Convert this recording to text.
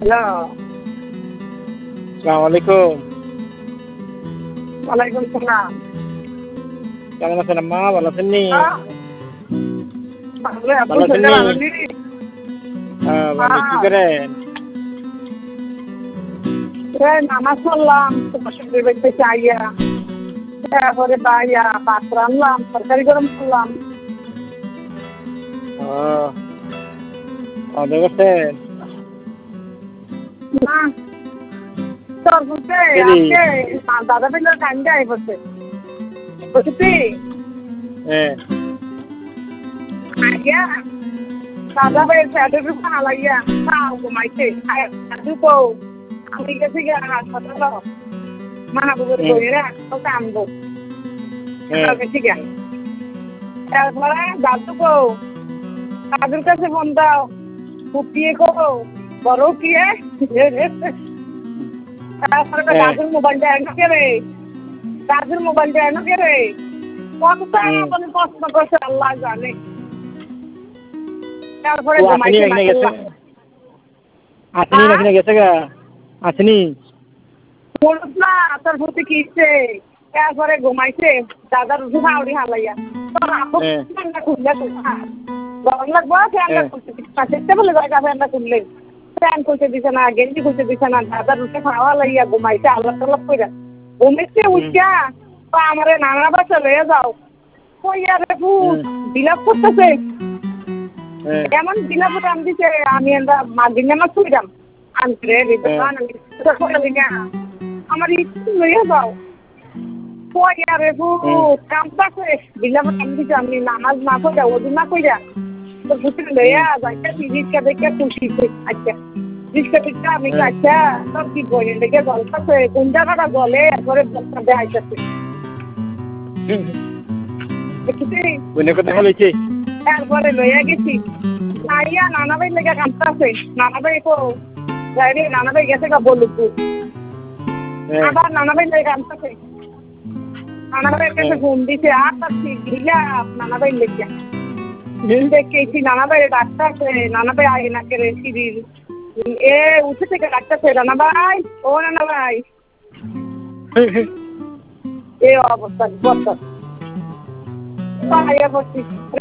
Hello. আসসালামু আলাইকুম। ওয়ালাইকুম সালাম। কেমন আছেন আম্মা? ভালো আছেন নি? ভালো আপু ভালো আছেন শরীরটা নি? ভালো নি? ভালো। কি করেন? নামাজ পড়লাম তোমার সঙ্গে দেখতে চাইয়া, তারপরে বাইয়া ভাত রান্নলাম, তরকারি গরম করলাম। ও খাওয়া-দাওয়া করছেন? না তোর বুঝতে কেডি? আজকে দাদা বিলের টাইম যাই বসে বুঝছি হ্যাঁ। আইয়া দাদা ভাইয়ের প্যাটের উপর হালাইয়া তাও ঘুমাইছে দাদু কো আমি গেছি গিয়ে হাসপাতাল মাহবুবের বইয়েরা তোকে আনবো গেছি গিয়া। তারপরে দাদু কো দাদুর কাছে ফোন দাও ফুটিয়ে কো বড় কিয়ে তারপরে দাদুর মোবাইলটা এনে কে রে, দাদুর মোবাইলটা এনে কে রে, কতটা মানে প্রশ্ন করছে আল্লাহ জানে। তারপরে আসেনি নাকি গেছে? আসেনি নাকি গেছে গা? আসেনি? বলুক না তোর প্রতি কিসে। তারপরে ঘুমাইছে দাদার উঠে হাওড়ি হালাইয়া তোর আপু ফ্যানটা খুললে গরম লাগবো ফ্যানটা খুলতে চেষ্টা বলে জায়গা ফ্যানটা খুললে ফ্যান খুলতে দিছে না, গেঞ্জি খুলতে দিছে না, দাদার উঠে খাওয়া লাইয়া ঘুমাইছে আল্লাহ তাল্লাহ করে ঘুমাইছে উঠা তো আমারে নানা বাসা লইয়া যাও কইয়া রে ভূত বিলাপ করতেছে এমন বিলাপ টান দিছে আমি আমরা মাদিনা মাছ খুঁজলাম আনতে রে আমার ইচ্ছে লইয়া যাও কইয়া রে ভূত কামতাছে বিলাপ টান দিছে আমি নামাজ না কইরা ওযু না কইরা তো ভূতের লইয়া যাইতে রিক্সা দেখে খুশি আচ্ছা রিক্সা টিক্সা আমি আচ্ছা তোর কি বইয়ের লেগে গল্পছে কোন জায়গাটা গলে এরপরে বলতে দেখাইতেছে তারপরে লইয়া গেছি আইয়া নানা ভাই লেগে কামতাছে নানা ভাই কো যাই রে নানা ভাই গেছে গা বলুক আবার নানা ভাই লেগে কামতাছে নানা ভাইয়ের কাছে ফোন দিছে আর তার দিলা নানা ভাই লেগে দেখেছি নানা ভাই ডাক্তারছে নানা ভাই আগে না করে সিঁড়ির এ উঠে থেকে ডাক্তারছে নানা ভাই ও নানা ভাই এ অবস্থা বস্তা পাইয়া পড়ছি